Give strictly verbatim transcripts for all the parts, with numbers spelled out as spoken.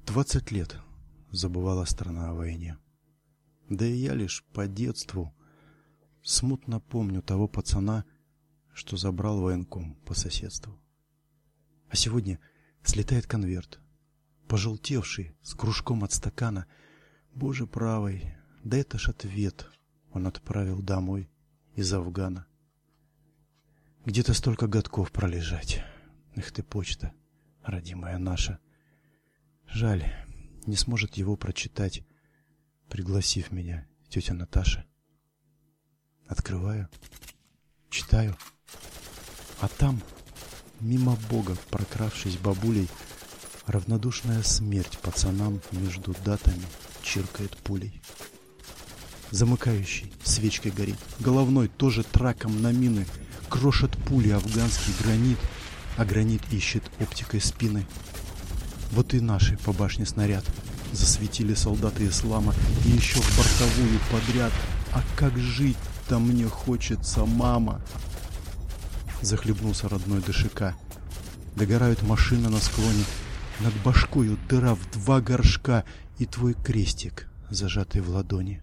Двадцать лет забывала страна о войне. Да и я лишь по детству смутно помню того пацана, что забрал военком по соседству. А сегодня слетает конверт, пожелтевший, с кружком от стакана. Боже правый, да это ж ответ он отправил домой из Афгана. Где-то столько годков пролежать. Эх ты, почта, родимая наша. Жаль, не сможет его прочитать, пригласив меня тетя Наташа. Открываю, читаю, а там, мимо Бога прокравшись бабулей, равнодушная смерть пацанам между датами чиркает пулей. Замыкающий свечкой горит, головной тоже траком на мины, крошат пули афганский гранит, а гранит ищет оптикой спины. Вот и наши по башне снаряд засветили солдаты ислама, и еще в бортовую подряд. А как жить-то мне хочется, мама! Захлебнулся родной ДШК. Догорают машины на склоне, над башкою дыра в два горшка, и твой крестик, зажатый в ладони.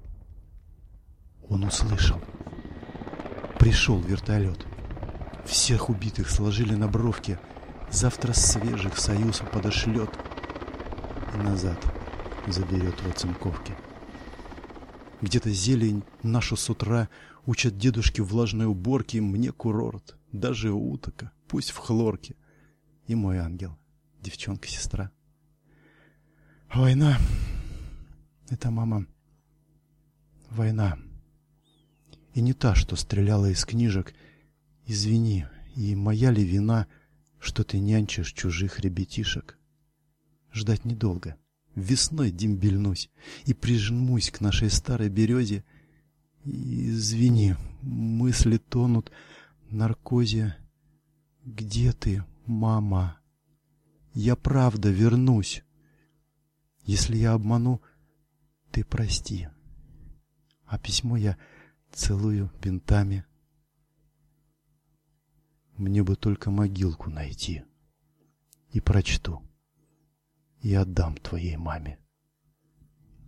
Он услышал. Пришел вертолет. Всех убитых сложили на бровке. Завтра свежих Союз подошлет и назад заберет в оцинковке. Где-то зелень нашу с утра учат дедушки влажной уборки. Мне курорт, даже утока, пусть в хлорке. И мой ангел, девчонка-сестра. Война — это, мама, война. И не та, что стреляла из книжек. Извини, и моя ли вина, что ты нянчишь чужих ребятишек? Ждать недолго. Весной дембельнусь и прижмусь к нашей старой березе. И, извини, мысли тонут в наркозе. Где ты, мама? Я правда вернусь. Если я обману, ты прости. А письмо я целую бинтами. Мне бы только могилку найти. И прочту. И отдам твоей маме.